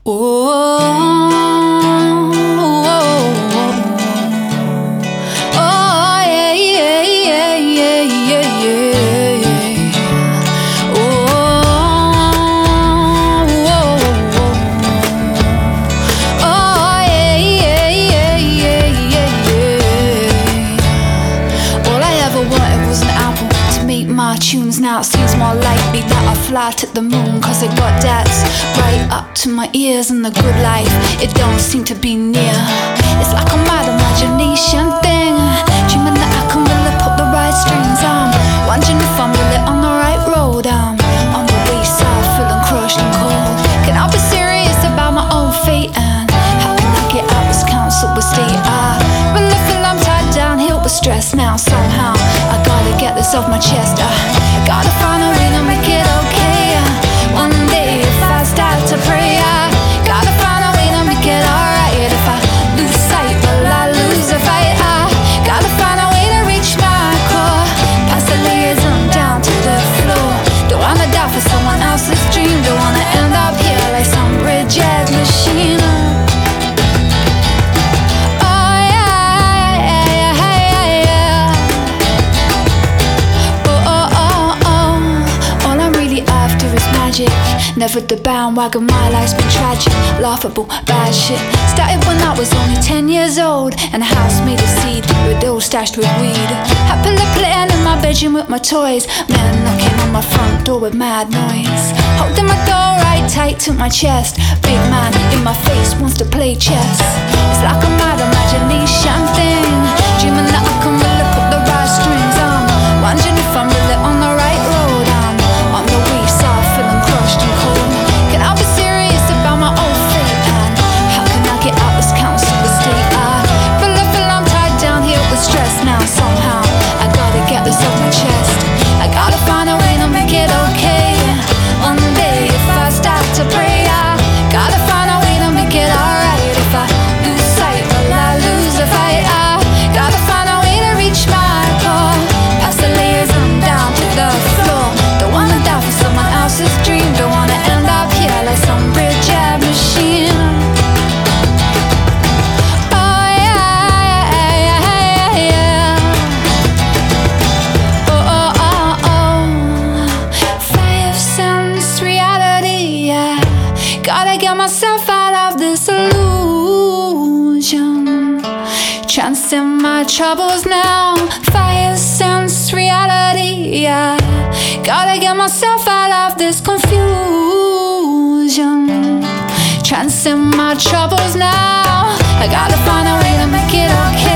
Yeah, yeah, yeah, yeah, yeah, yeah. Yeah, yeah, yeah, yeah, yeah. All I ever wanted was an apple to make my tunes. Now it seems more likely that I fly to the moon, 'cause I got debts right up to my ears, and the good life, it don't seem to be near. It's like a mad imagination thing, dreaming that I can really put the right strings on, wondering if I'm really on the right road. I'm on the wayside, feeling crushed and cold. Can I be serious about my own fate, and how can I get out this council estate? I really feel I'm tied down here with stress now. Somehow I gotta get this off my chest. I gotta find a way to make it okay. One day if I start to pray, I gotta find a way to make it alright. If I lose sight, will I lose the fight? I gotta find a way to reach my core, past the layers and down to the floor. Don't wanna die for someone else's dream. Don't wanna end up here like some rigid machine. Never the bandwagon, my life's been tragic, laughable, bad shit. Started when I was only 10 years old, and a house made of seed, with all stashed with weed. Happily playing in my bedroom with my toys, men knocking on my front door with mad noise. Holding my door right tight to my chest, big man in my face wants to play chess. It's like a mad imagination thing, dreaming that I can really put the right strings on, wondering if I'm really on the right road. I'm on the wayside, feeling crushed and cold. Can I be serious about my own fate, and how can I get out this council estate? I really feel I'm tied down here with stress now. Somehow I gotta get this off my chest. I gotta find a way to make it okay. One day if I start to pray, I gotta find a way to make it alright. If I lose sight, will I lose the fight? I gotta find a way to reach my core, past the layers and down to the floor. Don't wanna die for someone else's dream. Don't wanna end up here like some rigid machine. Oh yeah, yeah, yeah, yeah. Oh. 5 cents reality, yeah. Gotta get myself out of this illusion, transcend my troubles now. 5 cents reality, yeah. Gotta get myself out of this confusion, transcend my troubles now. I gotta find a way to make it okay.